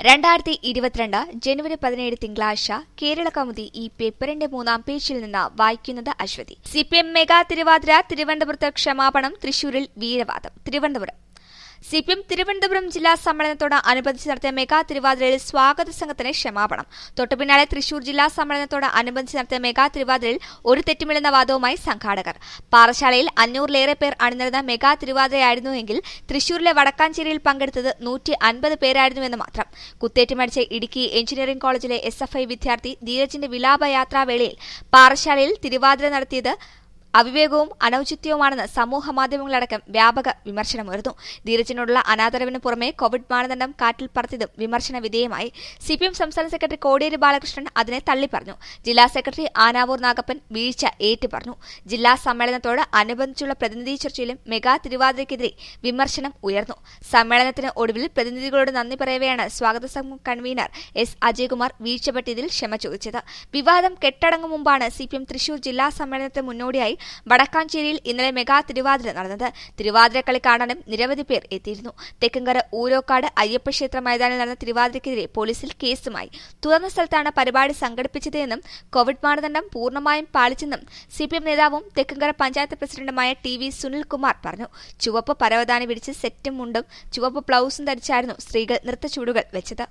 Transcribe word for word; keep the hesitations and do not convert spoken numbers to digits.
രണ്ടായിരത്തി ഇരുപത്തിരണ്ട് ജനുവരി പതിനേഴ് തിങ്കളാഴ്ച കേരള കൗമുദി ഈ പേപ്പറിന്റെ മൂന്നാം പേജിൽ നിന്ന് വായിക്കുന്നത് അശ്വതി. സിപിഎം മെഗാ തിരുവാതിര തിരുവനന്തപുരത്ത് ക്ഷമാപണം, തൃശൂരിൽ വീരവാദം. തിരുവനന്തപുരം സിപിഎം തിരുവനന്തപുരം ജില്ലാ സമ്മേളനത്തോട് അനുബന്ധിച്ച് നടത്തിയ മെഗാ തിരുവാതിരയിൽ സ്വാഗത സംഘത്തിന് ക്ഷമാപണം. തൊട്ടുപിന്നാലെ തൃശൂർ ജില്ലാ സമ്മേളനത്തോട് അനുബന്ധിച്ച് നടത്തിയ മെഗാ തിരുവാതിരയിൽ ഒരു തെറ്റുമില്ലെന്ന വാദവുമായി സംഘാടകർ. പാറശാലയിൽ അഞ്ഞൂറിലേറെ പേർ അണിനിരുന്ന മെഗാ തിരുവാതിരയായിരുന്നുവെങ്കിൽ തൃശൂരിലെ വടക്കാഞ്ചേരിയിൽ പങ്കെടുത്തത് നൂറ്റി അൻപത് പേരായിരുന്നുവെന്ന് മാത്രം. കുത്തേറ്റ് മരിച്ച ഇടുക്കി എഞ്ചിനീയറിംഗ് കോളേജിലെ എസ് എഫ് ഐ വിദ്യാർത്ഥി ധീരജിന്റെ വിലാപയാത്രാവേളയിൽ പാറശാലയിൽ തിരുവാതിര നടത്തിയത് അവിവേകവും അനൌചിത്യവുമാണെന്ന് സമൂഹമാധ്യമങ്ങളടക്കം വ്യാപക വിമർശനമുയർന്നു. ധീരജിനോടുള്ള അനാദരവിന് പുറമെ കോവിഡ് മാനദണ്ഡം കാറ്റിൽ പറത്തിയതും വിമർശന വിധേയമായി. സിപിഎം സംസ്ഥാന സെക്രട്ടറി കോടിയേരി ബാലകൃഷ്ണൻ അതിനെ തള്ളിപ്പറഞ്ഞു. ജില്ലാ സെക്രട്ടറി ആനാവൂർ നാഗപ്പൻ വീഴ്ച ഏറ്റുപറഞ്ഞു. ജില്ലാ സമ്മേളനത്തോട് അനുബന്ധിച്ചുള്ള പ്രതിനിധി ചർച്ചയിലും മെഗാ തിരുവാതിരയ്ക്കെതിരെ വിമർശനം ഉയർന്നു. സമ്മേളനത്തിന് ഒടുവിൽ പ്രതിനിധികളോട് നന്ദി പറയവെയാണ് സ്വാഗത സംഘം കൺവീനർ എസ് അജയ്കുമാർ വീഴ്ച പറ്റിയതിൽ ക്ഷമ ചോദിച്ചത്. വിവാദം കെട്ടടങ്ങും മുമ്പാണ് സിപിഎം തൃശൂർ ജില്ലാ സമ്മേളനത്തിന് മുന്നോടിയായി വടക്കാഞ്ചേരിയിൽ ഇന്നലെ മെഗാ തിരുവാതിര നടന്നത്. തിരുവാതിരക്കളി കാണാനും നിരവധി പേർ എത്തിയിരുന്നു. തെക്കങ്കര ഊരോക്കാട് അയ്യപ്പക്ഷേത്ര മൈതാനിൽ നടന്ന തിരുവാതിരയ്ക്കെതിരെ പോലീസിൽ കേസുമായി. തുറന്ന സ്ഥലത്താണ് പരിപാടി സംഘടിപ്പിച്ചതെന്നും കോവിഡ് മാനദണ്ഡം പൂർണ്ണമായും പാലിച്ചെന്നും സിപിഎം നേതാവും തെക്കങ്കര പഞ്ചായത്ത് പ്രസിഡന്റുമായ ടി വി സുനിൽകുമാർ പറഞ്ഞു. ചുവപ്പ് പരവതാനി വിരിച്ച് സെറ്റും മുണ്ടും ചുവപ്പ് ബ്ലൌസും ധരിച്ചായിരുന്നു സ്ത്രീകൾ നൃത്തച്ചുവടുകൾ വെച്ചത്.